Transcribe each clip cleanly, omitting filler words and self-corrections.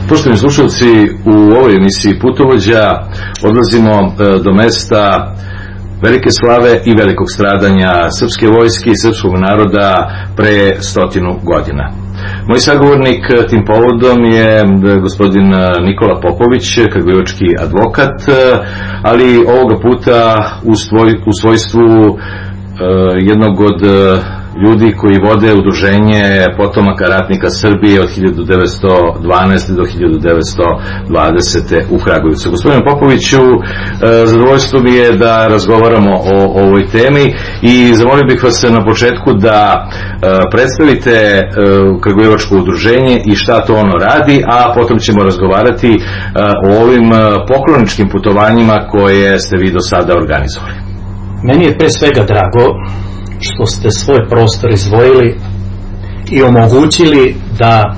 Poštovani slušalci, u ovoj emisiji Putovođa odlazimo do mesta velike slave i velikog stradanja srpske vojske i srpskog naroda pre 100 godina. Moj sagovornik tim povodom je gospodin Nikola Popović, kragujevački advokat, ali ovoga puta u svojstvu jednog od ljudi koji vode udruženje potomaka ratnika Srbije od 1912. do 1920. u Kragujevcu. Gospodine Popoviću, zadovoljstvo mi je da razgovaramo o ovoj temi i zamolio bih vas na početku da predstavite kragujevačko udruženje i šta to ono radi, a potom ćemo razgovarati o ovim pokloničkim putovanjima koje ste vi do sada organizovali. Meni je pre svega drago što ste svoj prostor izdvojili i omogućili da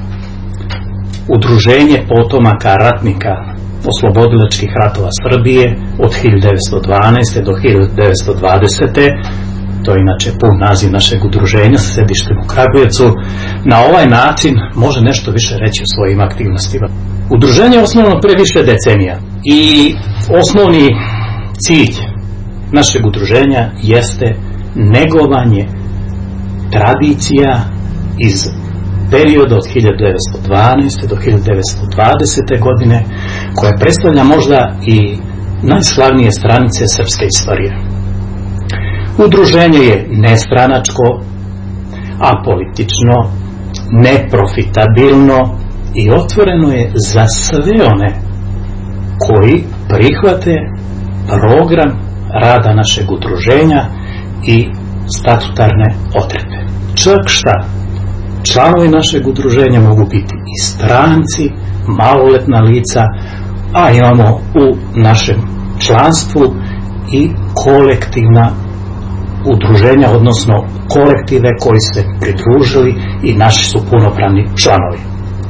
udruženje potomaka ratnika oslobodilačkih ratova Srbije od 1912. do 1920. to je inače pun naziv našeg udruženja sa sedištem u Kragujevcu, na ovaj način može nešto više reći o svojim aktivnostima. Udruženje je osnovano pre više decenija i osnovni cilj našeg udruženja jeste negovanje tradicija iz perioda od 1912. do 1920. godine, koja predstavlja možda i najslavnije stranice srpske istorije. Udruženje je nestranačko, apolitično, neprofitabilno i otvoreno je za sve one koji prihvate program rada našeg udruženja i statutarne odredbe. Čak šta, članovi našeg udruženja mogu biti i stranci, maloletna lica, a imamo u našem članstvu i kolektivna udruženja, odnosno kolektive koji se pridružili i naši su punopravni članovi.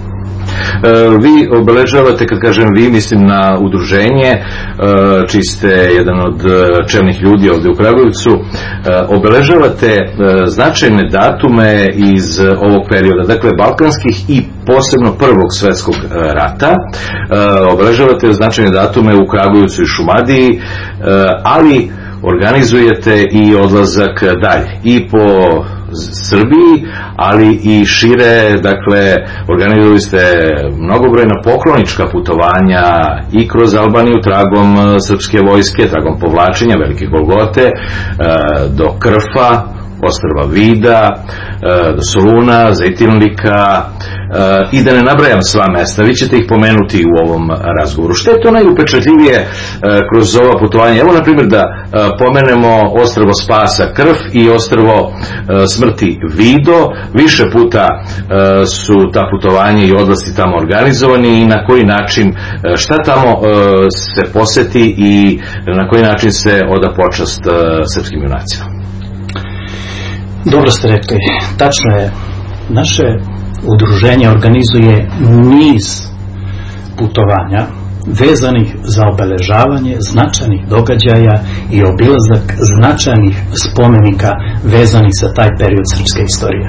Vi obeležavate, kad kažem vi, mislim na udruženje, čiji ste jedan od čelnih ljudi ovdje u Kragujevcu, obeležavate značajne datume iz ovog perioda, dakle balkanskih i posebno Prvog svjetskog rata. Obeležavate značajne datume u Kragujevcu i Šumadiji, ali organizujete i odlazak dalje i po Srbiji, ali i šire, dakle organizovali ste mnogobrojna poklonička putovanja i kroz Albaniju tragom srpske vojske, tragom povlačenja Velike Golgote do Krfa, ostrva Vida, do Soluna, Zejtinlika i da ne nabrajam sva mesta, vi ćete ih pomenuti u ovom razgovoru. Što je to najupečatljivije kroz ova putovanja? Evo na primjer da pomenemo ostrvo Spasa Krf i ostrvo smrti Vido. Više puta su ta putovanja i odlasci tamo organizovani i na koji način, šta tamo se poseti i na koji način se oda počast srpskim junacima? Dobro ste rekli, tačno je, naše udruženje organizuje niz putovanja vezanih za obeležavanje značajnih događaja i obilazak značajnih spomenika vezanih za taj period srpske istorije.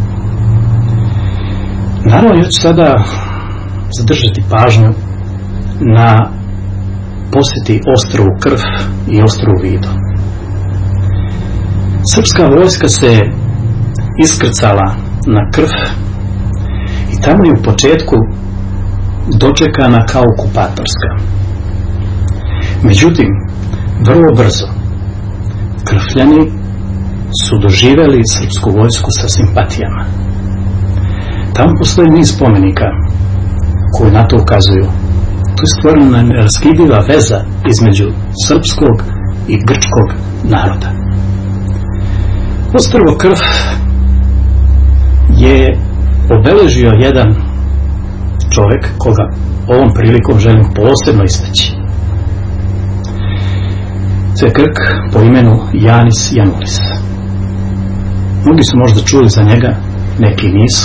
Naravno, ja ću sada zadržati pažnju na posjeti ostrvu Krf i ostrvu Vido. Srpska vojska se iskrcala na Krf i tamo je u početku dočekana kao okupatorska. Međutim, vrlo brzo Krfljani su doživjeli srpsku vojsku sa simpatijama. Tamo postoji niz spomenika koji na to ukazuju. Tu je stvorena neraskidiva veza između srpskog i grčkog naroda. Ostrvo Krf je obeležio jedan čovjek koga ovom prilikom želim posebno istaći. To je Grk po imenu Janis Janulis. Mnogi su možda čuli za njega, neki nisu.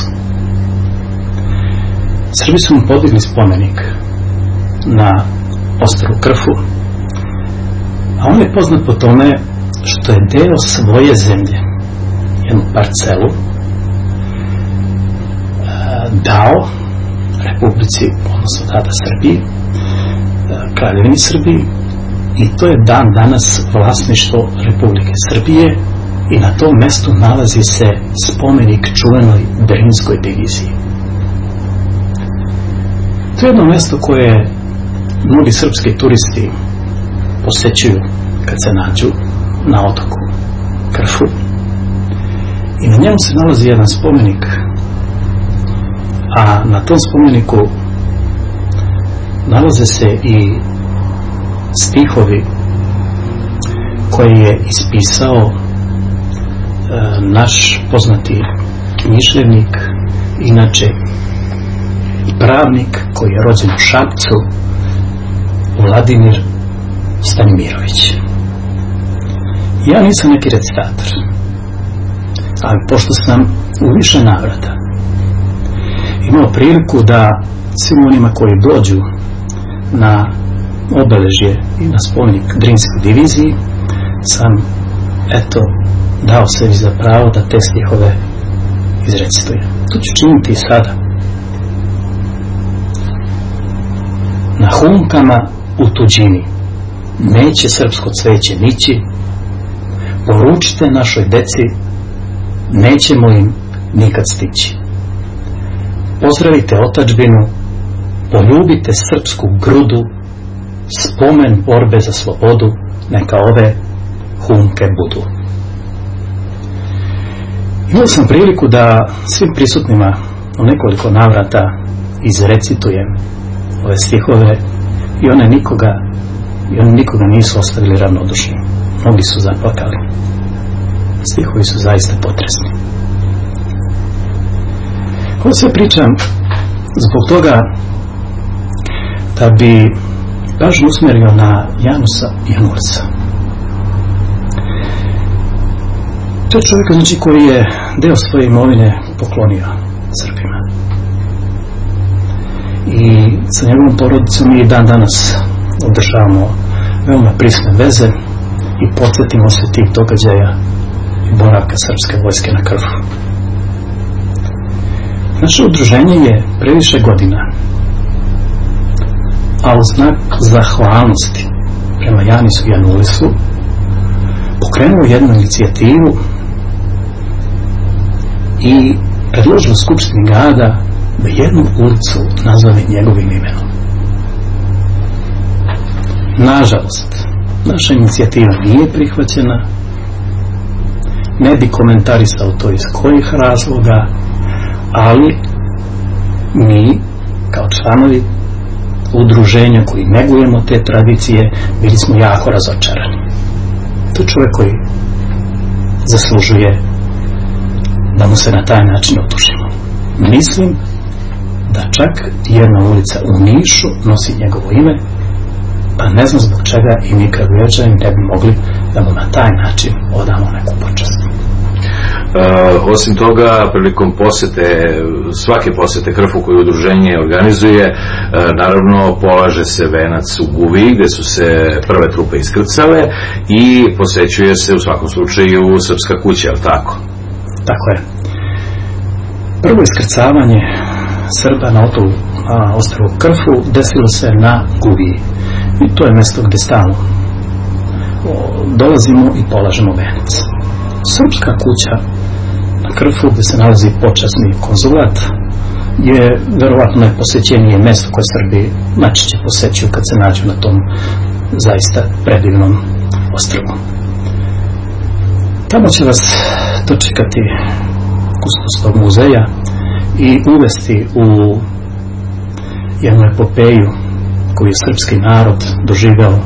Srbi su mu podigli spomenik na ostrvu Krfu, a on je poznat po tome što je deo svoje zemlje, jednu parcelu, dao Republici, odnosno tada Srbiji, Kraljevini Srbiji, i to je dan danas vlasništvo Republike Srbije i na tom mestu nalazi se spomenik čuvenoj Drinskoj diviziji. To je jedno mesto koje mnogi srpski turisti posećuju kad se nađu na otoku Krfu, i na njemu se nalazi jedan spomenik, a na tom spomeniku nalaze se i stihovi koje je ispisao naš poznati književnik, inače i pravnik koji je rođen u Šapcu, Vladimir Stanimirović. Ja nisam neki recitator, ali pošto sam u više navrata imao priliku da svim onima koji dođu na obeležje i na spomenik Drinskoj diviziji, sam dao sebi za pravo da te stihove izrecitujem. To ću činiti i sada. Na humkama u tuđini neće srpsko cveće nići, poručite našoj deci, nećemo im nikad stići. Pozdravite otadžbinu, poljubite srpsku grudu, spomen borbe za slobodu, neka ove humke budu. Imao sam priliku da svim prisutnima u nekoliko navrata izrecitujem ove stihove i one nikoga nisu ostavili ravnodušnim. Mnogi su zaplakali. Stihovi su zaista potresni. Ovo sve pričam zbog toga da bi pažnju usmerio na Janusa Janulsa. To je čovjek, znači, koji je deo svoje imovine poklonio Srbima. I sa njegovom porodicom mi dan danas održavamo veoma prisne veze i podsjetimo se tih događaja i boravka srpske vojske na Krfu. Naše udruženje je previše godina, a u znak zahvalnosti prema Janisu Janulisu pokrenuo jednu inicijativu i predložilo Skupštini grada da jednu ulicu nazove njegovim imenom. Nažalost, naša inicijativa nije prihvaćena. Ne bi komentarisao to iz kojih razloga, ali mi kao članovi udruženja koji negujemo te tradicije bili smo jako razočarani. To je čovjek koji zaslužuje da mu se na taj način otužimo. Mislim da čak jedna ulica u Nišu nosi njegovo ime, pa ne znam zbog čega i mi Kragujevčani ne bi mogli da mu na taj način odamo neku počast. Osim toga, prilikom svake posete Krfu koju udruženje organizuje, naravno polaže se venac u Guvi gde su se prve trupe iskrcale i posećuje se u svakom slučaju Srpska kuća, je li tako? Tako je. Prvo iskrcavanje Srba na ostrvu Krfu desilo se na Guvi i to je mesto gde stalno dolazimo i polažemo venac. Srpska kuća na Krfu, gde se nalazi počasni konzulat, je verovatno najposećenije mesto koje Srbi najčešće posećuju kad se nađu na tom zaista predivnom ostrvu. Tamo će vas dočekati kustos tog muzeja i uvesti u jednu epopeju koju je srpski narod doživeo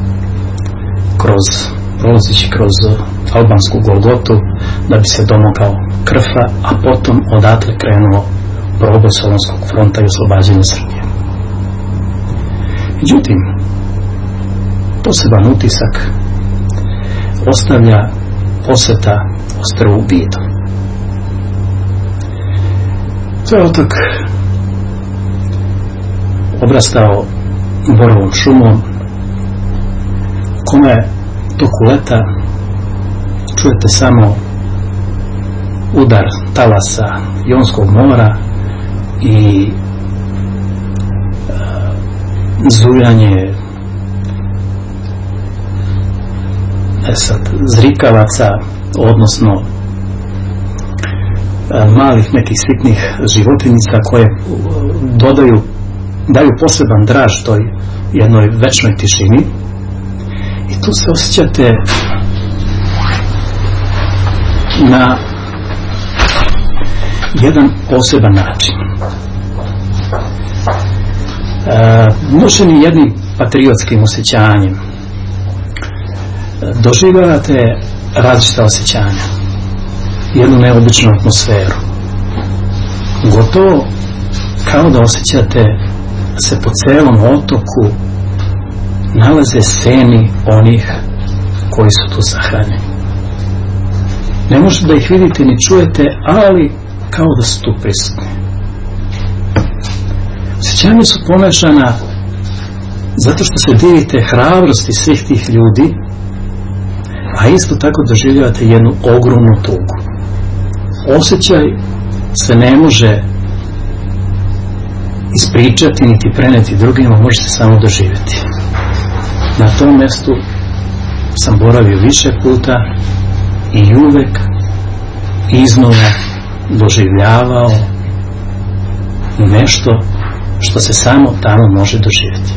prolazeći kroz albansku Golgotu da bi se domogao Krfa, a potom odatle krenuo proboj Solunskog fronta i oslobađanje Srbije. Međutim, poseban utisak ostavlja poseta ostrvu Vido. To je otok obrastao borovom šumom, kome toku leta čujete samo udar talasa Jonskog mora i zujanje zrikavaca, odnosno malih nekih sitnih životinjica koje daju poseban draž toj jednoj večnoj tišini, i tu se osjećate na jedan poseban način. Nošeni jednim patriotskim osjećanjem doživljavate različita osjećanja, jednu neobičnu atmosferu, gotovo kao da osjećate da se po celom otoku nalaze seni onih koji su tu sahranjeni. Ne možete da ih vidite ni čujete, ali kao da su tu prisutni. Osjećanja su pomešana zato što se divite hrabrosti svih tih ljudi, a isto tako doživljavate jednu ogromnu tugu. Osjećaj se ne može ispričati niti preneti drugima, može se samo doživjeti. Na tom mjestu sam boravio više puta i uvek iznova doživljavao nešto što se samo tamo može doživjeti.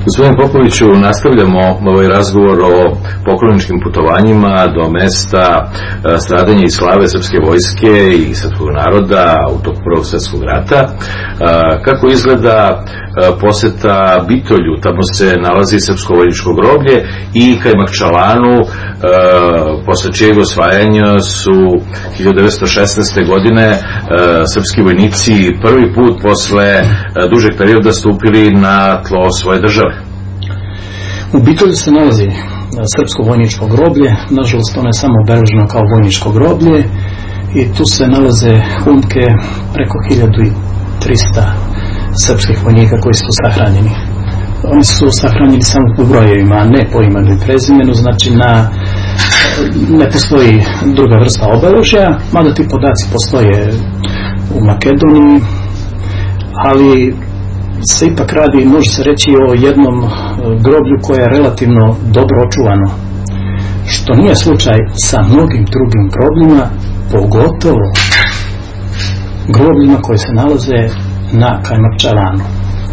Gospodine Popoviću, nastavljamo ovaj razgovor o pokloničkim putovanjima do mesta stradanja i slave srpske vojske i srpskog naroda u toku Prvog svjetskog rata. Kako izgleda poseta Bitolju, tamo se nalazi srpsko vojničko groblje, i Kajmakčalanu, posle čijeg osvajanja su 1916. godine srpski vojnici prvi put posle dužeg perioda stupili na tlo svoje države. U Bitolju se nalazi srpsko vojničko groblje, nažalost ono je samo obeleženo kao vojničko groblje, i tu se nalaze humke preko 1300 srpskih vojnika koji su sahranjeni. Oni su sahranjeni samo po brojevima, a ne po imenu i prezimenu, znači ne postoji druga vrsta obeležja, mada ti podaci postoje u Makedoniji, ali se ipak radi, može se reći, o jednom groblju koje je relativno dobro očuvano, što nije slučaj sa mnogim drugim grobljima, pogotovo grobljima koje se nalaze na Kajmakčalanu.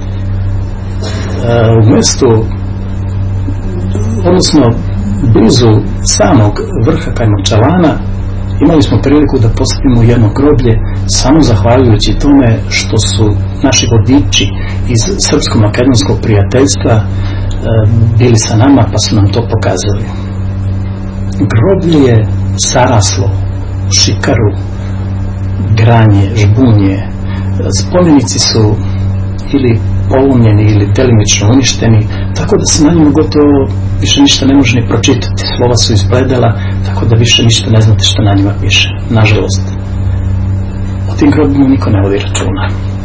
U mjestu, odnosno blizu samog vrha Kajmakčalana, imali smo priliku da posjetimo jedno groblje samo zahvaljujući tome što su naši vodiči iz srpsko-makedonskog prijateljstva bili sa nama, pa su nam to pokazali. Groblje je saraslo, šikaru, granje, žbunje. Spomenici su ili polomljeni ili delimično uništeni, tako da se na njima gotovo više ništa ne može ni pročitati. Slova su izbledela, tako da više ništa ne znate što na njima piše. Nažalost, o tim grobima niko ne vodi računa.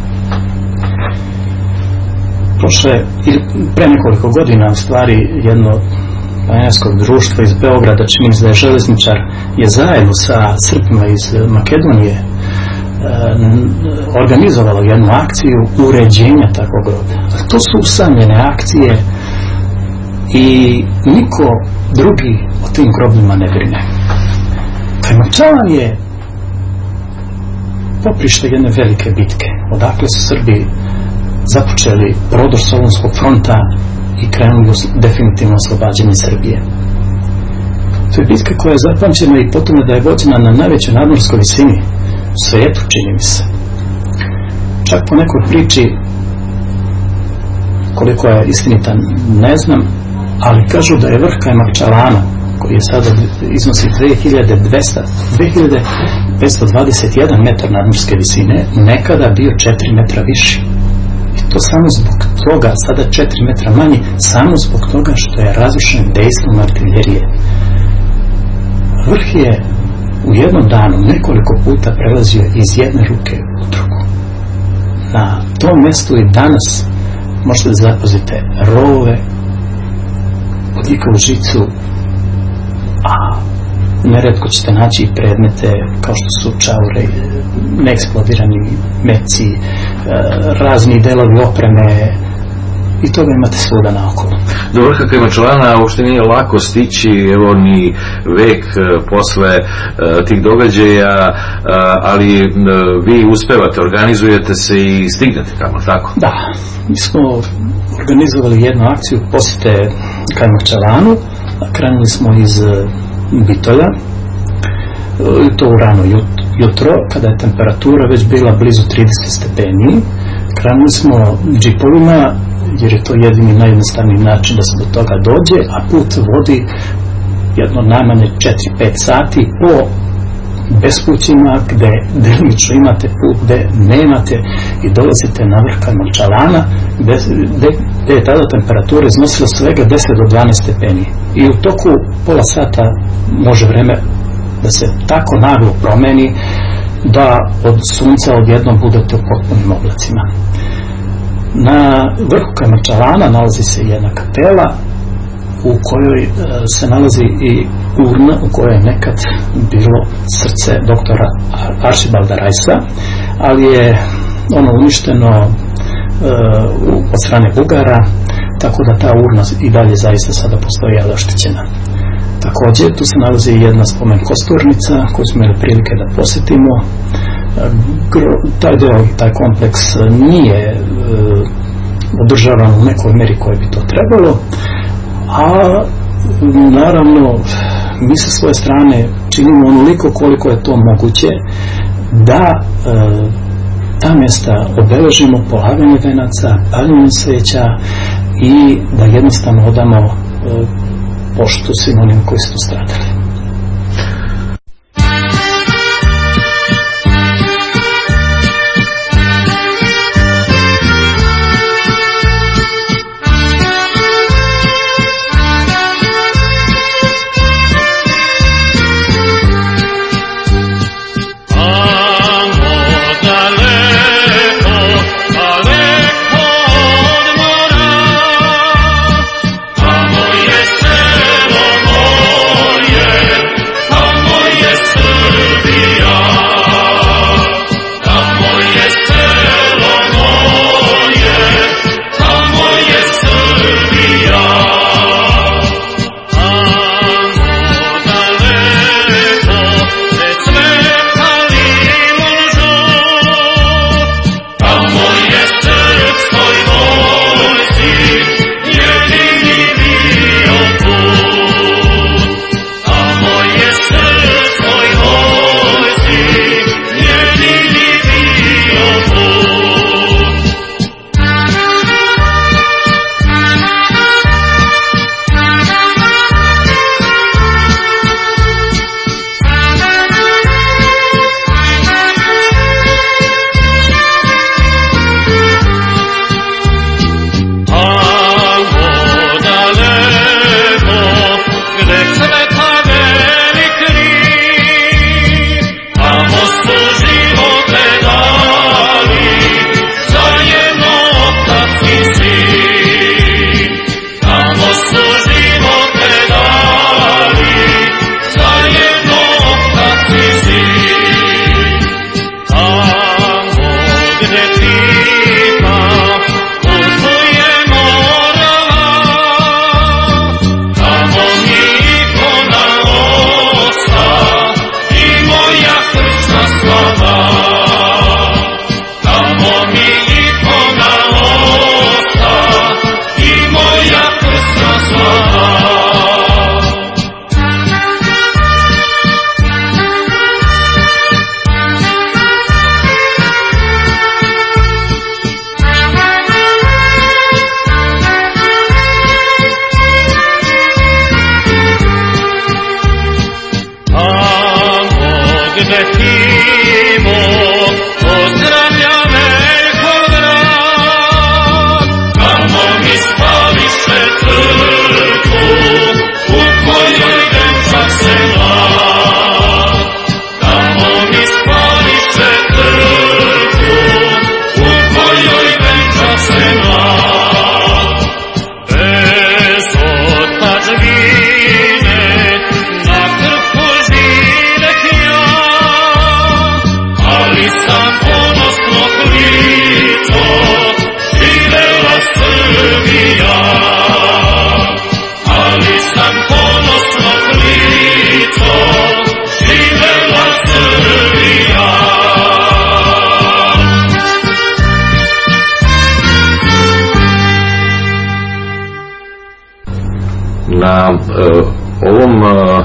Pre nekoliko godina, u stvari, jedno planinarsko društvo iz Beograda, čini mi se da je železničar, je zajedno sa Srpima iz Makedonije organizovalo jednu akciju uređenja takvog groblja. To su usamljene akcije i niko drugi o tim grobljima ne brine. Kajmakčalan je poprište jedne velike bitke, odakle su Srbi započeli prodor Solunskog fronta i krenuli u definitivno oslobađanje Srbije. To je bitka koja je zapamćena i potom da je vođena na najvećoj nadmorskoj visini u svijetu, čini mi se. Čak po nekoj priči, koliko je istinita ne znam, ali kažu da je vrh Kajmakčalana, koji je sada iznosi 2521 metar nadmorske visine, nekada bio 4 metra viši. I to samo zbog toga, sada 4 metra manji, samo zbog toga što je razrušen dejstvom artiljerije. Vrh je u jednom danu nekoliko puta prelazio iz jedne ruke u drugu. Na tom mjestu i danas možete da zapazite rovove, bodljikavu žicu, a neretko ćete naći i predmete kao što su čaure, neeksplodirani meci, razni delovi opreme, i toga imate svuda naokolo. Do vrha Kajmakčalana uopšte nije lako stići, evo ni vek posle tih događaja, ali vi uspevate, organizujete se i stignete tamo, tako? Da, mi smo organizovali jednu akciju posjete Kajmakčalanu, krenuli smo iz Bitolja, to u rano jutro, kada je temperatura već bila blizu 30 stepeni. Krenuli smo džipovima, jer je to jedini najjednostavniji način da se do toga dođe, a put vodi jedno najmanje 4-5 sati po bespućima gde delimično imate put, gde nemate, i dolazite na vrh Kajmakčalana gde je tada temperatura iznosila svega 10 do 12 stepeni, i u toku pola sata može vreme da se tako naglo promeni da od sunca odjednom budete u potpunim oblacima. Na vrhu Kajmakčalana nalazi se jedna kapela u kojoj se nalazi i urna u kojoj je nekad bilo srce doktora Aršibalda Rajsa, ali je ono uništeno od strane Bugara, tako da ta urna i dalje zaista sada postoji, ali oštećena. Također tu se nalazi jedna spomen kosturnica koju smo imali prilike da posjetimo. Taj kompleks nije održavamo u nekoj meri koje bi to trebalo, a naravno mi sa svoje strane činimo onoliko koliko je to moguće da ta mjesta obeležimo polaganjem venaca, paljenjem sveća i da jednostavno odamo poštu svim onim koji su stradali. Na ovom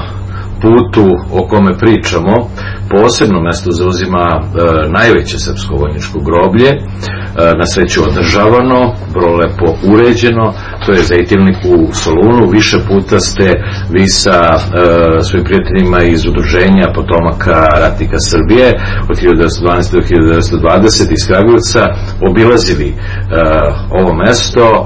putu o kome pričamo posebno mesto zauzima najveće srpsko vojničko groblje, na sreću održavano, vrlo lepo uređeno. To je Zejtilnik u Solunu. Više puta ste vi sa svojim prijateljima iz udruženja potomaka ratnika Srbije od 1912. do 1920. iz Kragujevca obilazili ovo mesto.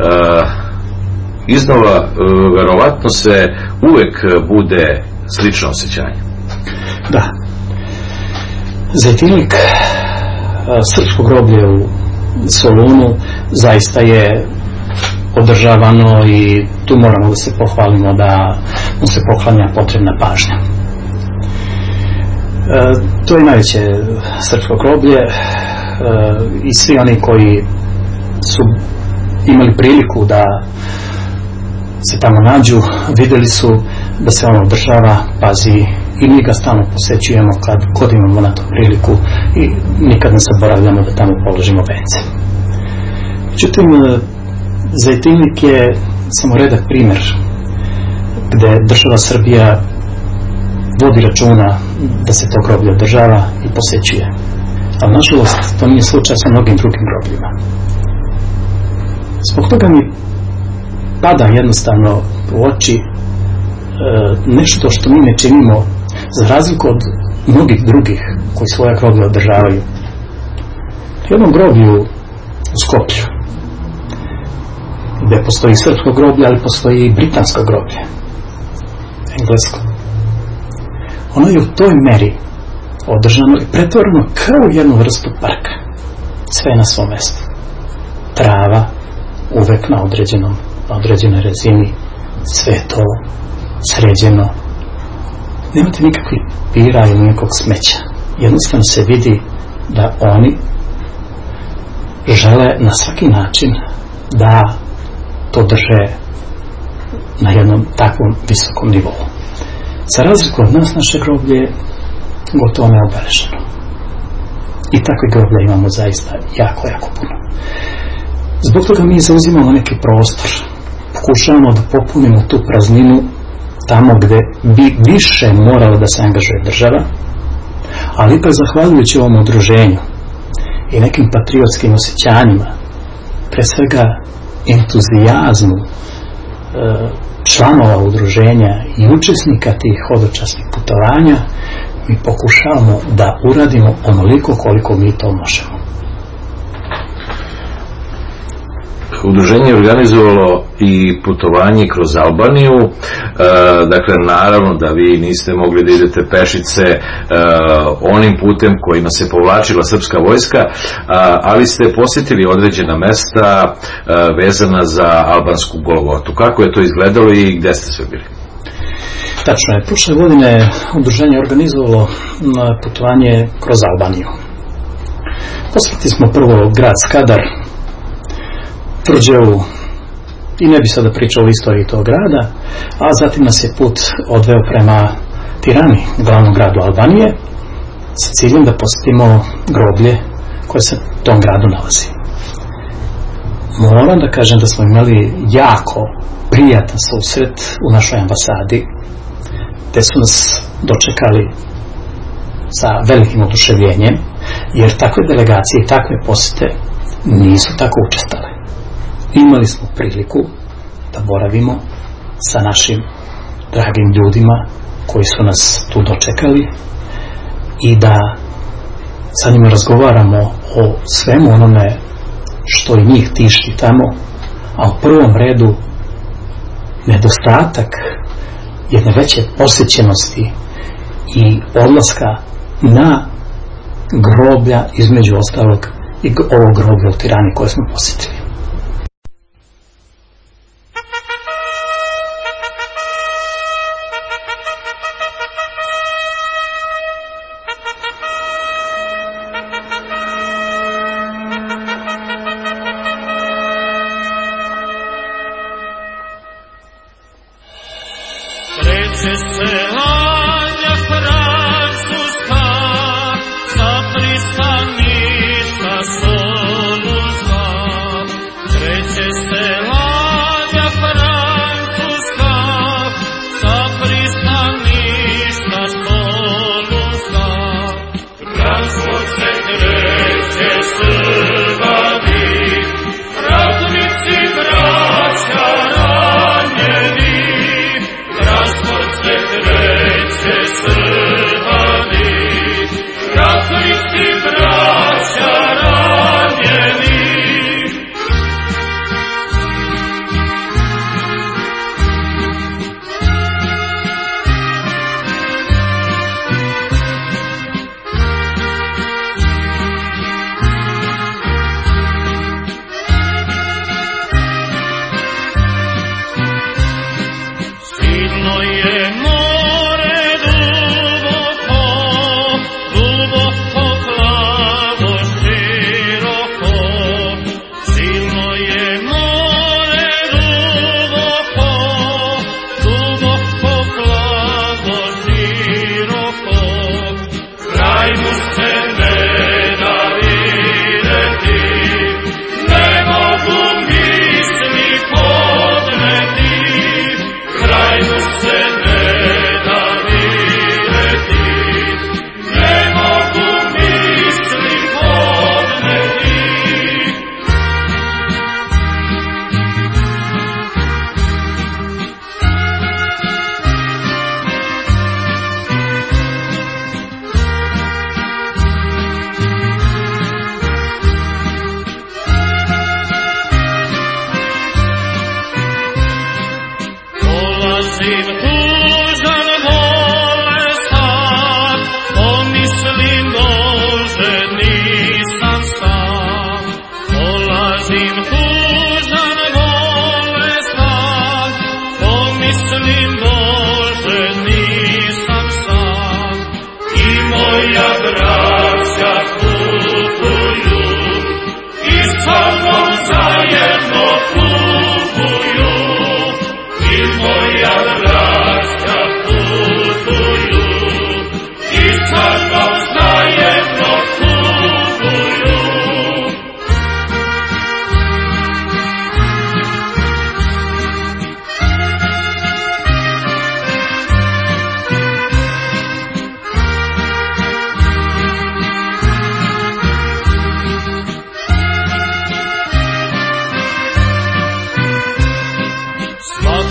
Iznova verovatno se uvek bude slično osjećanje. Da. Zejtilnik, srpsko groblje u Solunu, zaista je održavano i tu moramo da se pohvalimo da mu se poklanja potrebna pažnja. To je najveće srpsko groblje i svi oni koji su imali priliku da se tamo nađu, vidjeli su da se ono održava, pazi, i mi ga stalno posećujemo kad god imamo na to priliku i nikad ne zaboravljamo da tamo položimo vence. Međutim, Zejtinlik je samo redak primjer gdje država Srbija vodi računa da se to groblje održava i posećuje. Ali nažalost to nije slučaj sa mnogim drugim grobljima. Zbog toga mi pada jednostavno u oči nešto što mi ne činimo, za razliku od mnogih drugih koji svoja groblja održavaju. U jednom groblju u Skoplju, gdje postoji srpsko groblje, ali postoji i britansko groblje, englesko. Ono je u toj meri održano i pretvoreno kao jednu vrstu parka. Sve je na svom mjestu. Trava uvek na određenoj razini, sve je to sređeno. Nemate nikakvih pira ili nikakvog smeća. Jednostavno se vidi da oni žele na svaki način da to drže na jednom takvom visokom nivou. Za razliku od nas, naše groblje je gotovo neobeleženo. I takve groblje imamo zaista jako, jako puno. Zbog toga mi zauzimamo neki prostor. Pokušavamo da popunimo tu prazninu tamo gde bi više moralo da se angažuje država, ali ipak zahvaljujući ovom udruženju i nekim patriotskim osjećanjima, pre svega entuzijazmu članova udruženja i učesnika tih hodočasnih putovanja, mi pokušavamo da uradimo onoliko koliko mi to možemo. Udruženje je organizovalo i putovanje kroz Albaniju, dakle naravno da vi niste mogli da idete pešice onim putem kojima se povlačila srpska vojska, ali ste posjetili određena mesta vezana za albansku Golgotu. Kako je to izgledalo i gde ste sve bili? Tačno je, prošle godine udruženje je organizovalo putovanje kroz Albaniju. Posjetili smo prvo grad Skadar, Tvrđavu, i ne bi sada pričao o istoriji tog grada, a zatim nas je put odveo prema Tirani, glavnom gradu Albanije, sa ciljem da posjetimo groblje koje se u tom gradu nalazi. Moram da kažem da smo imali jako prijatan susret u našoj ambasadi, gde su nas dočekali sa velikim oduševljenjem, jer takve delegacije i takve posjete nisu tako učestale. Imali smo priliku da boravimo sa našim dragim ljudima koji su nas tu dočekali i da sa njima razgovaramo o svemu onome što i njih tišti tamo, a u prvom redu nedostatak jedne veće posjećenosti i odlaska na groblja, između ostalog i ovog groblja u Tirani koje smo posjetili. Transport se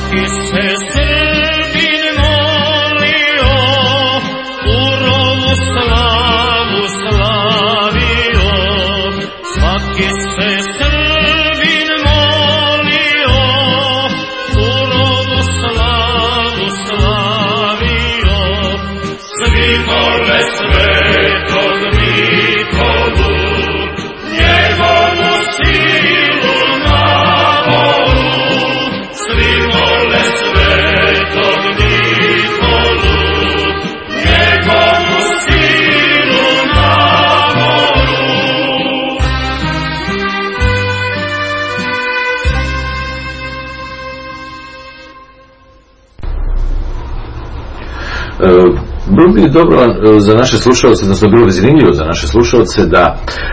Svaki se Srbin molio, Urovu slavu slavio. Svaki se Srbin molio, Urovu slavu slavio. Svi mole Svetog Nikolu, njegovu silu na moru. Svi mole Svetog Nikolu, njegovu silu na moru. Bilo bi dobro za naše slušalce, odnosno bilo bi zanimljivo za naše slušalce da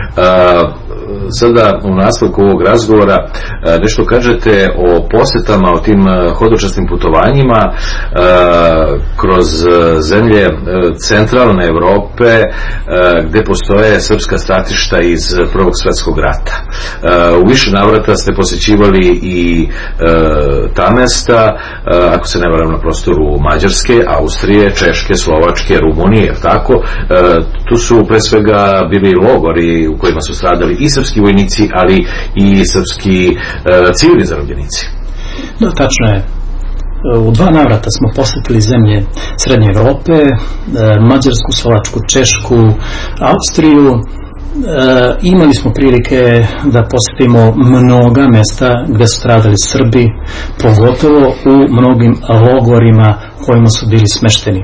sada u nastavku ovog razgovora nešto kažete o posjetama, o tim hodočasnim putovanjima kroz zemlje centralne Evrope gde postoje srpska stratišta iz Prvog svjetskog rata. U više navrata ste posjećivali i ta mesta, ako se ne varam, na prostoru Mađarske, Austrije, Češke, Slovačke, Rumunije, tako? Tu su pre svega bili logori u kojima su stradali i srpski vojnici, ali i srpski civilni zarobljenici. Da, tačno je. U 2 navrata smo posjetili zemlje Srednje Evrope, Mađarsku, Slovačku, Češku, Austriju. Imali smo prilike da posjetimo mnoga mesta gdje su stradali Srbi, pogotovo u mnogim logorima u kojima su bili smešteni.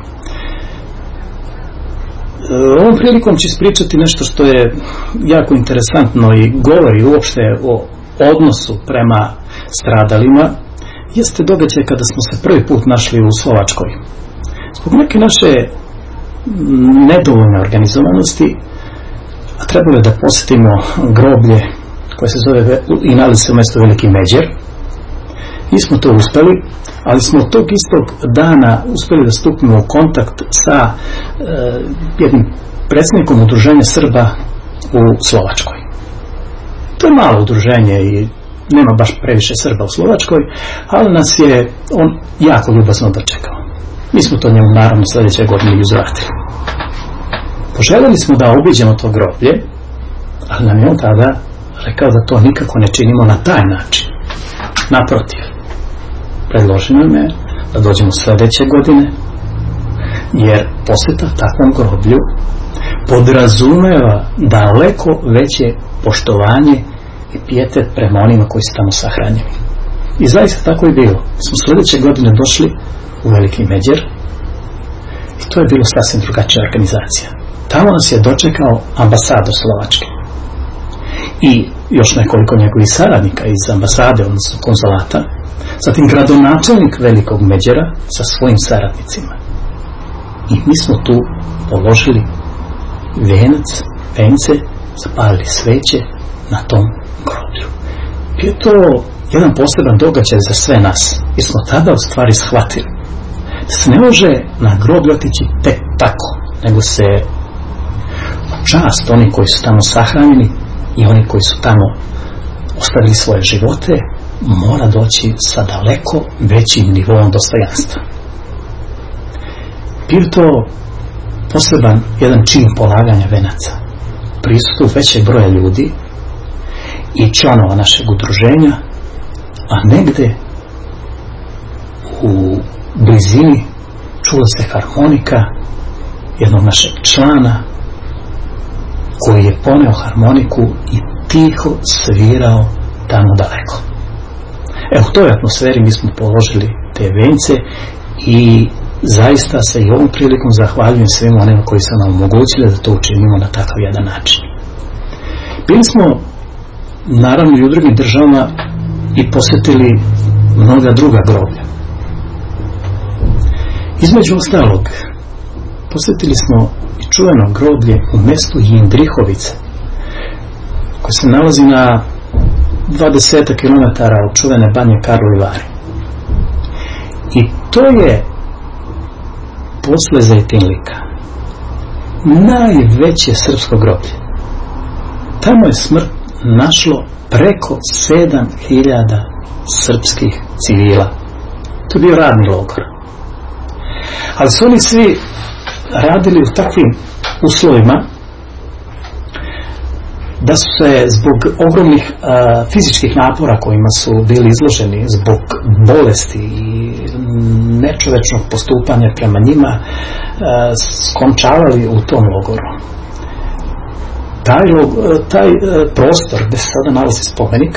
Ovom prilikom ću ispričati nešto što je jako interesantno i govori uopšte o odnosu prema stradalima. Jeste događaj kada smo se prvi put našli u Slovačkoj. Zbog neke naše nedovoljne organizovanosti, a trebalo je da posjetimo groblje koje se zove i nalazi se u mjestu Veliki Međer. Nismo to uspeli, ali smo tog istog dana uspjeli da stupimo u kontakt sa jednim predsjednikom udruženja Srba u Slovačkoj. To je malo udruženje i nema baš previše Srba u Slovačkoj, ali nas je on jako ljubazno dočekao. Mi smo to njemu naravno sljedeće godine uzvratili. Poželjeli smo da obiđemo to groblje, ali nam je on tada rekao da to nikako ne činimo na taj način. Naprotiv, predložio nam je da dođemo sljedeće godine, jer posjeta takvom groblju podrazumeva daleko veće poštovanje i pijetet prema onima koji su tamo sahranjeni. I zaista tako je bilo. Smo sljedeće godine došli u Veliki Međer i to je bilo sasvim drugačija organizacija. Tamo nas je dočekao ambasador Slovačke i još nekoliko njegovih saradnika iz ambasade, odnosno konzulata, zatim gradonačelnik Velikog Međera sa svojim saradnicima. I mi smo tu položili vence, zapalili sveće na tom groblju. Bio je to jedan poseban događaj za sve nas, jer smo tada u stvari shvatili da se ne može na groblju otići tek tako, nego se čast oni koji su tamo sahranjeni i oni koji su tamo ostavili svoje živote mora doći sa daleko većim nivom dostojanstva. Bio to poseban jedan čin polaganja venaca, prisutu većeg broja ljudi i članova našeg udruženja, a negde u blizini čula se harmonika jednog našeg člana koji je poneo harmoniku i tiho svirao tamo daleko. Evo, u toj atmosferi mi smo položili te vence i zaista se i ovom prilikom zahvaljujem svim onima koji su nam omogućili da to učinimo na takav jedan način. Bili smo naravno i u drugim državama i posjetili mnoga druga groblja. Između ostalog, posjetili smo i čuveno groblje u mjestu Jindrihovice, koje se nalazi na 20 km od čuvene Banje Karlovy Vary. I to je posle Zejtinlika najveće srpsko groblje. Tamo je smrt našlo preko 7000 srpskih civila. To je bio radni logor. Ali su oni svi radili u takvim uslovima da su se zbog ogromnih fizičkih napora kojima su bili izloženi, zbog bolesti i nečovečnog postupanja prema njima, skončavali u tom logoru. Taj prostor gdje se sada nalazi spomenik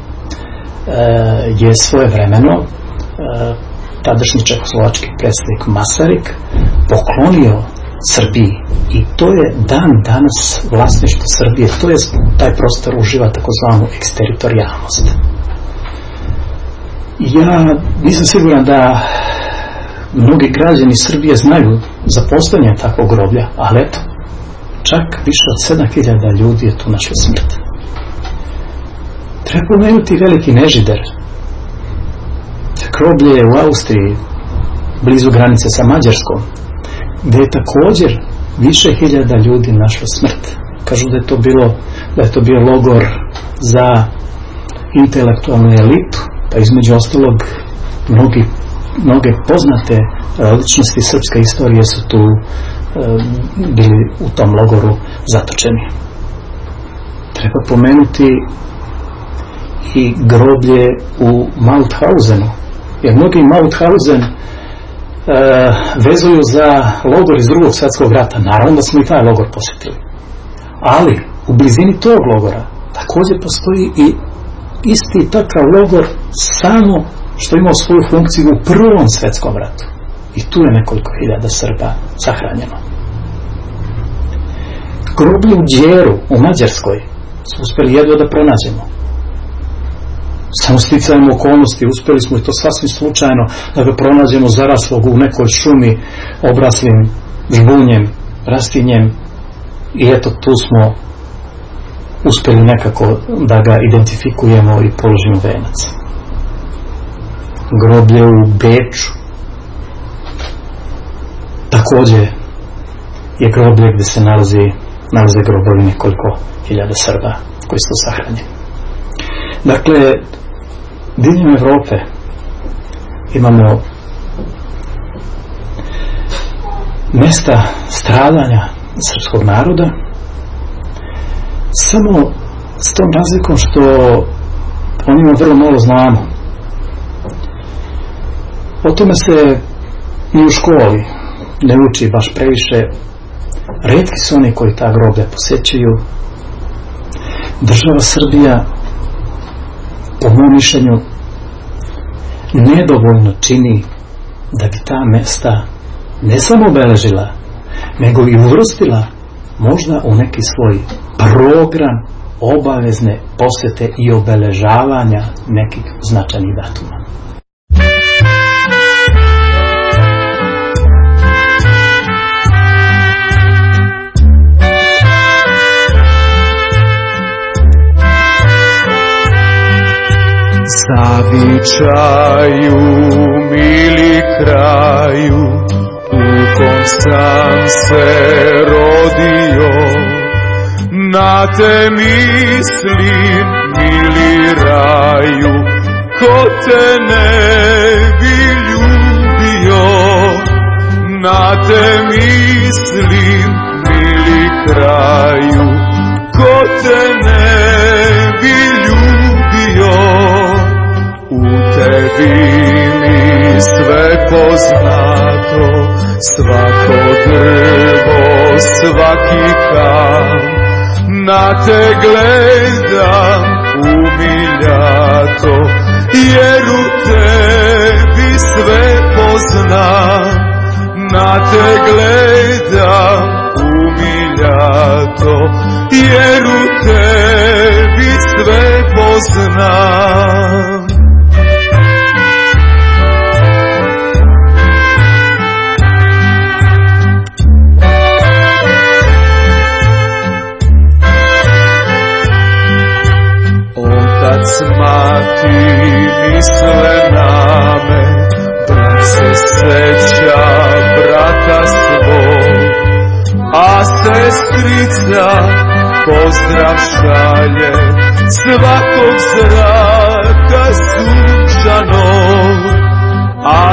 je svojevremeno tadašnji čehoslovački predsjednik Masaryk poklonio Srbiji i to je dan danas vlasništvo Srbije, to je taj prostor uživa takozvanu eksteritorijalnost. Ja nisam siguran da mnogi građani Srbije znaju za postojanje takvog groblja, ali eto, čak više od 7.000 ljudi je tu našlo smrt. Treba pomenuti veliki Nežider, groblje u Austriji, blizu granice sa Mađarskom, gdje je također više hiljada ljudi našlo smrt. Kažu da je to bio logor za intelektualnu elitu, pa između ostalog mnoge poznate ličnosti srpske istorije su tu bili u tom logoru zatočeni. Treba pomenuti i groblje u Mauthausenu, jer mnogi Mauthausen vezuju za logor iz Drugog svjetskog rata. Naravno da smo i taj logor posjetili, ali u blizini tog logora također postoji i isti takav logor, samo što imao svoju funkciju u Prvom svjetskom ratu, i tu je nekoliko hiljada Srba sahranjeno. Groblje u Đeru u Mađarskoj smo uspjeli jedva da pronađemo. Samo sticajem okolnosti uspjeli smo, i to sasvim slučajno, da ga pronađemo zaraslog u nekoj šumi obraslim žbunjem, rastinjem, i eto tu smo uspjeli nekako da ga identifikujemo i položimo venac. Groblje u Beču također je groblje gdje se nalaze grobovi nekoliko hiljada Srba koji su sahranjeni. Dakle, diljem Evrope imamo mjesta stradanja srpskog naroda, samo s tom razlikom što o njima vrlo malo znamo. O tome se ni u školi ne uči baš previše. Retki su oni koji ta groblja posjećuju. Država Srbija, po mom mišljenju, nedovoljno čini da bi ta mjesta ne samo obeležila, nego i uvrstila možda u neki svoj program obavezne posjete i obeležavanja nekih značajnih datuma. Zavičaju, mili kraju, u kom sam se rodio, na te mislim, mili raju, ko te ne bi ljubio. Na te mislim, mili kraju, ko te ne bi ljubio. U tebi mi sve poznato, svako drvo, svaki kam, na te gledam umiljato, jer u tebi sve poznam. Na te gledam umiljato, jer u tebi sve poznam. Mati misle na me, brat se seća brata svog, a sestrica pozdrav šalje svakog zraka sunčanog. A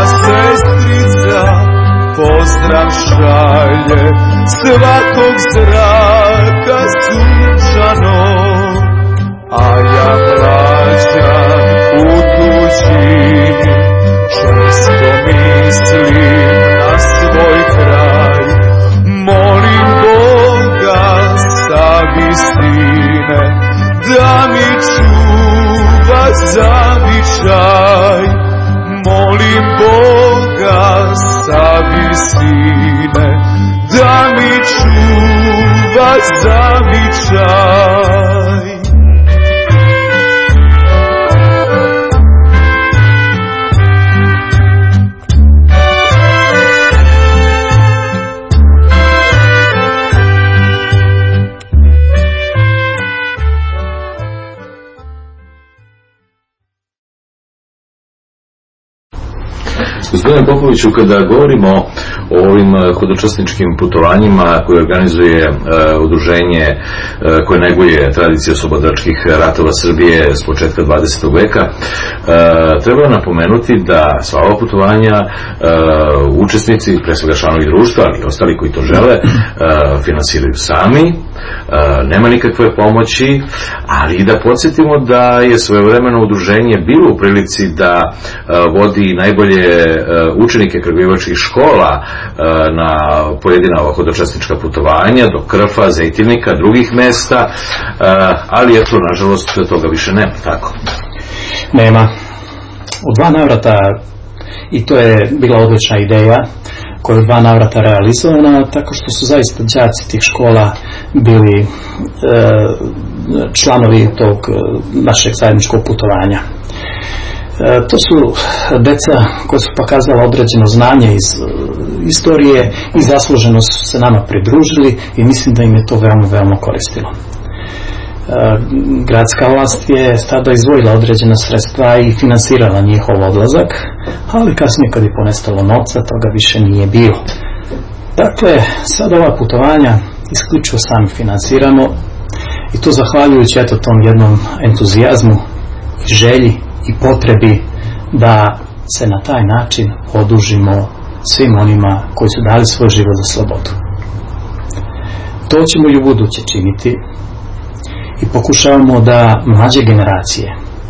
sestrica pozdrav šalje svakog zraka sunčanog, a ja mlađan u tuđini često mislim na svoj kraj. Molim Boga sa visine da mi čuva zavičaj. Molim Boga sa visine da mi čuva zavičaj. Gospodine Popoviću, kada govorimo o ovim hodočasničkim putovanjima koje organizuje udruženje koje neguje tradiciju oslobodilačkih ratova Srbije s početka 20. veka, treba napomenuti da sva ova putovanja učesnici, pre svega članovi društva, ali i ostali koji to žele, finansiraju sami, nema nikakve pomoći, ali i da podsjetimo da je svojevremeno udruženje bilo u prilici da vodi najbolje učenike kragujevačkih škola na pojedina ova hodočasnička putovanja do Krfa, Zejtilnika, drugih mesta, ali eto, nažalost, toga više nema, tako? Nema. U 2 navrata, i to je bila odlična ideja, koja je u 2 navrata realizovana, tako što su zaista đaci tih škola bili članovi tog našeg zajedničkog putovanja. To su deca koja su pokazala određeno znanje iz istorije i zasluženo su se nama pridružili i mislim da im je to veoma, veoma koristilo. Gradska vlast je tada izdvojila određena sredstva i finansirala njihov odlazak, ali kasnije kad je ponestalo novca, toga više nije bilo. Dakle, sad ova putovanja isključivo sami finansiramo i to zahvaljujući eto tom jednom entuzijazmu i želji i potrebi da se na taj način odužimo svim onima koji su dali svoj život za slobodu. To ćemo i u buduće činiti i pokušavamo da mlađe generacije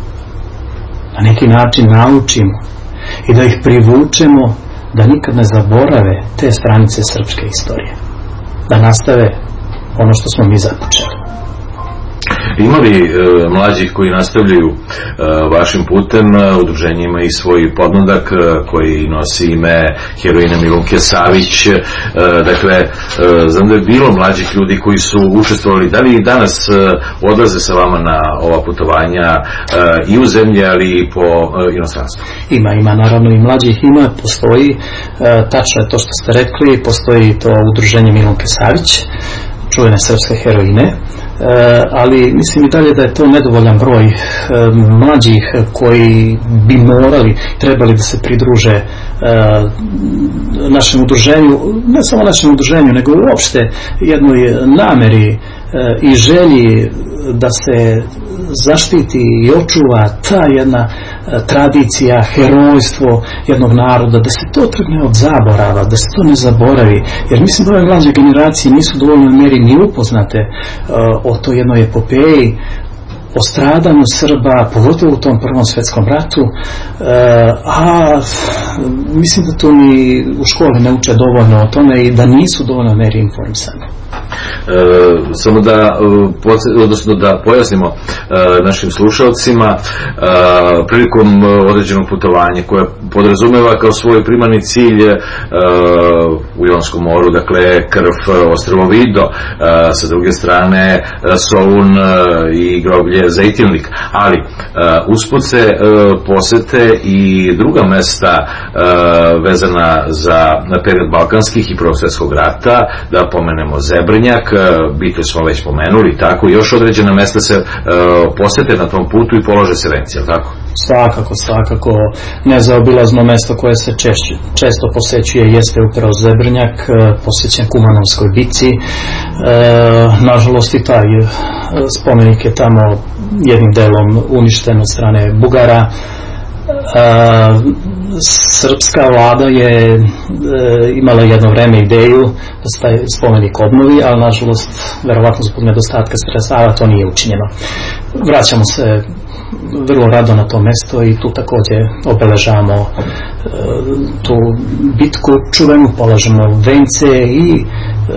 na neki način naučimo i da ih privučemo da nikad ne zaborave te stranice srpske istorije, da nastave ono što smo mi započeli. Ima li mlađih koji nastavljaju vašim putem? Udruženje ima i svoj podmladak koji nosi ime heroina Milunke Savić. Dakle, znam da je bilo mlađih ljudi koji su učestvovali. Da li i danas odlaze sa vama na ova putovanja i u zemlji, ali i po inostranstvu? Ima, naravno i mlađih ima, postoji, tačno je to što ste rekli, postoji to udruženje Milunke Savić, čuvene srpske heroine, ali mislim i dalje da je to nedovoljan broj mlađih koji bi trebali da se pridruže našem udruženju, ne samo našem udruženju, nego uopšte jednoj nameri i želji da se zaštiti i očuva ta jedna tradicija, herojstvo jednog naroda, da se to trgne od zaborava, da se to ne zaboravi, jer mislim da ove mlađe generacije nisu dovoljno mjeri ni upoznate o toj jednoj epopeji, o stradanju Srba, pogotovo u tom Prvom svjetskom ratu, a mislim da to ni u školi ne uče dovoljno o tome i da nisu dovoljno mjeri informisani. Samo da pojasnimo našim slušalcima, prilikom određenog putovanja koje podrazumeva kao svoj primarni cilj u Jonskom moru, dakle Krf, ostrvo Vido, sa druge strane Solun i groblje Zejtilnik, ali usput se posete i druga mesta vezana za period balkanskih i Prvog svjetskog rata, da pomenemo Zebrnjak, Bitolj smo već pomenuli, tako, još određena mesta se posete na tom putu i polože se venci, je li tako? Svakako, nezaobilazno mesto koje se često posećuje jeste upravo Zebrnjak, posvećen Kumanovskoj bici. Nažalost i taj spomenik je tamo jednim delom uništen od strane Bugara. srpska vlada je imala jedno vreme ideju da se taj spomenik obnovi, ali nažalost verovatno zbog nedostatka sredstava to nije učinjeno. Vraćamo se vrlo rado na to mesto i tu također obeležavamo tu bitku čuvenu, polažemo vence i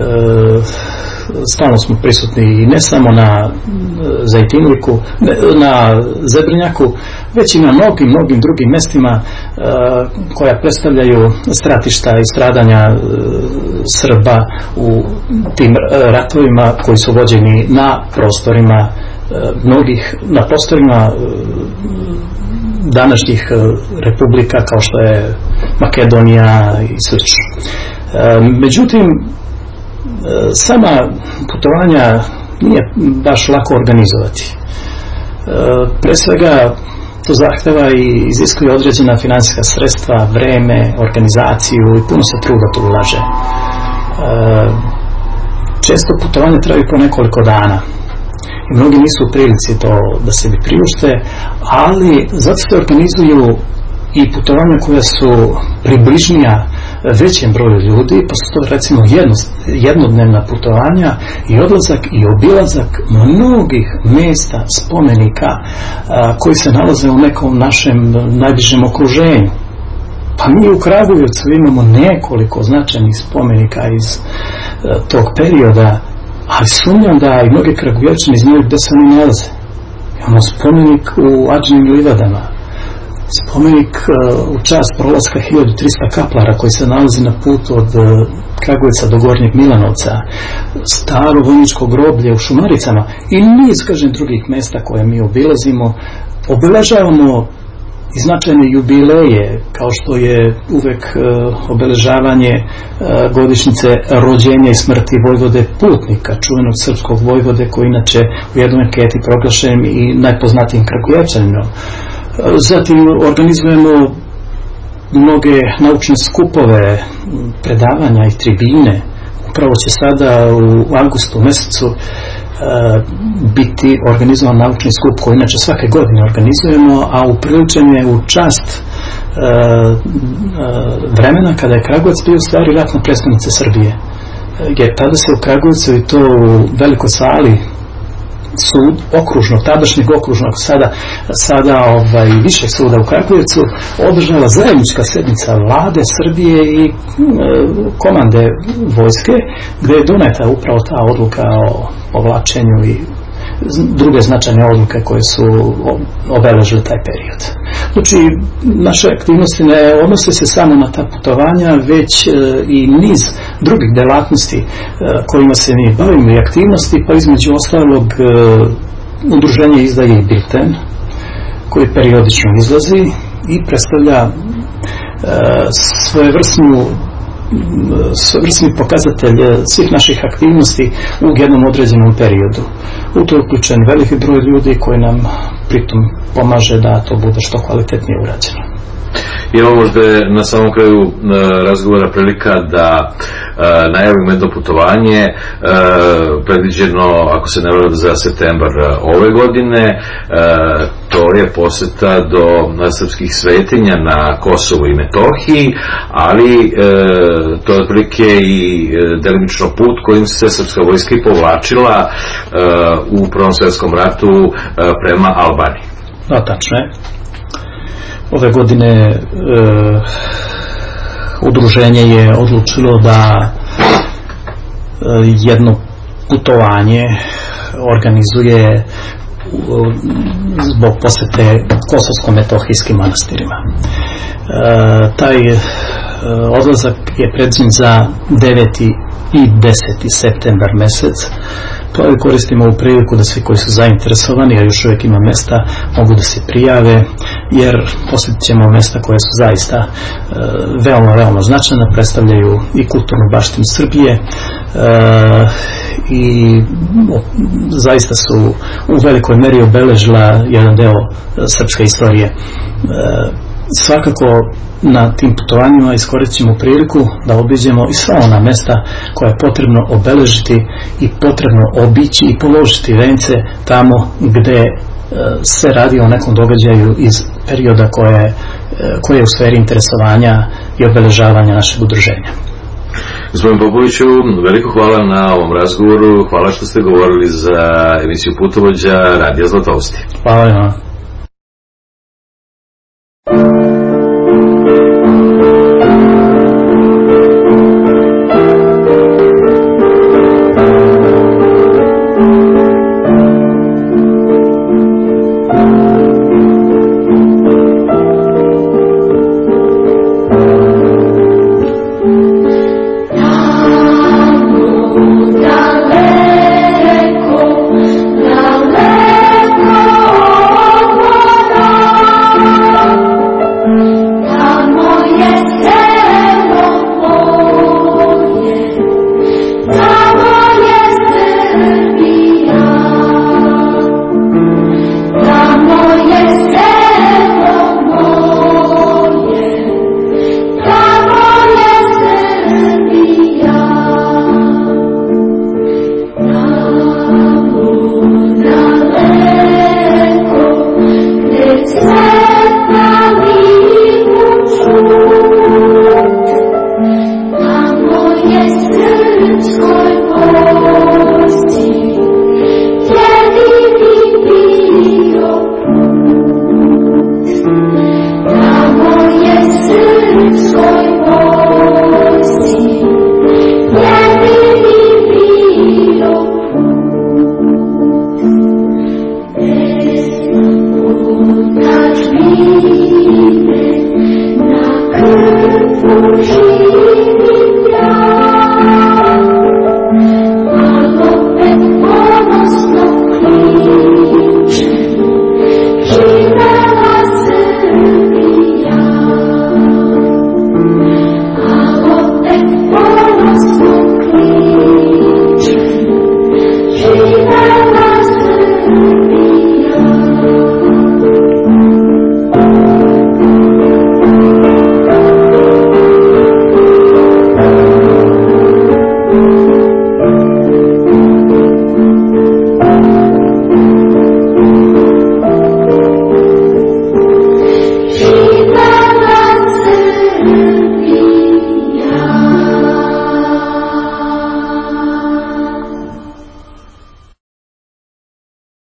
stalno smo prisutni i ne samo na Zajtinliku, na Zebrinjaku, već i na mnogim drugim mestima koja predstavljaju stratišta i stradanja Srba u tim ratovima koji su vođeni na prostorima na prostorima današnjih republika kao što je Makedonija i slično. Međutim, sama putovanja nije baš lako organizovati. Pre svega to zahteva i iziskuje određena finansijska sredstva, vreme, organizaciju i puno se truda tu ulaže. Često putovanje traju po nekoliko dana i mnogi nisu u prilici to da se bi priušte, ali zato se organizuju i putovanja koja su približnija većem broju ljudi, pa su to recimo jednodnevna putovanja i odlazak i obilazak mnogih mjesta, spomenika koji se nalaze u nekom našem najbližem okruženju. Pa mi u Kragujevcu imamo nekoliko značajnih spomenika iz tog perioda, ali sumnjam da i mnogi Kragujevčani znaju gdje se oni nalaze. Imamo spomenik u Adžinim livadama, spomenik u čast prolaska 1300 kaplara koji se nalazi na putu od Kragujevca do Gornjeg Milanovca, staro vojničko groblje u Šumaricama i niz, kažem, drugih mjesta koje mi obilazimo. Obeležavamo i značajne jubileje, kao što je uvek obeležavanje godišnjice rođenja i smrti vojvode Putnika, čuvenog srpskog vojvode koji inače u jednoj anketi proglašen i najpoznatijim Kragujevčaninom. Zatim organizujemo mnoge naučne skupove, predavanja i tribine. Upravo će sada u avgustu mesecu biti organizovan naučni skup koji inače svake godine organizujemo, a upriličen je u čast vremena kada je Kragujevac bio u stvari ratna predstavnica Srbije. Jer tada se u Kragujevcu i to u velikoj sali tadašnjeg okružnog, sada višeg suda u Kragujevcu održala zajednička sjednica vlade Srbije i komande vojske, gdje je doneta upravo ta odluka o povlačenju i druge značajne odluke koje su obeležile taj period. Znači, naše aktivnosti ne odnose se samo na ta putovanja, već i niz drugih delatnosti kojima se mi bavimo i aktivnosti, pa između ostalog udruženje izdaje i bilten koji periodično izlazi i predstavlja svojevrsni pokazatelj svih naših aktivnosti u jednom određenom periodu. U to je uključen veliki broj ljudi koji nam pritom pomaže da to bude što kvalitetnije urađeno. I ovo možda je na samom kraju razgovora prilika da najavimo jedno putovanje predviđeno, ako se ne varam, za septembar ove godine. To je poseta do srpskih svetinja na Kosovu i Metohiji, ali to je otprilike i delimično put kojim se srpska vojska i povlačila u Prvom svjetskom ratu prema Albaniji. Da, tačno je. Ove godine udruženje je odlučilo da jedno putovanje organizuje zbog posete kosovsko-metohijskim manastirima. Taj odlazak je predviđen za 9. i 10. septembar mesec. To je koristimo u priliku da svi koji su zainteresovani, a još uvijek ima mesta, mogu da se prijave, jer posjetit ćemo mesta koje su zaista veoma značajna, predstavljaju i kulturnu baštinu Srbije i zaista su u velikoj meri obeležila jedan deo srpske istorije. Svakako na tim putovanjima iskoristit ćemo priliku da obiđemo i sva ona mesta koja je potrebno obeležiti i potrebno obići i položiti vence tamo gdje se radi o nekom događaju iz perioda koje koje je u sferi interesovanja i obeležavanja našeg udruženja. Gospodin Popoviću, veliko hvala na ovom razgovoru, hvala što ste govorili za emisiju Putovođa Radija Zlatousti. Hvala vam.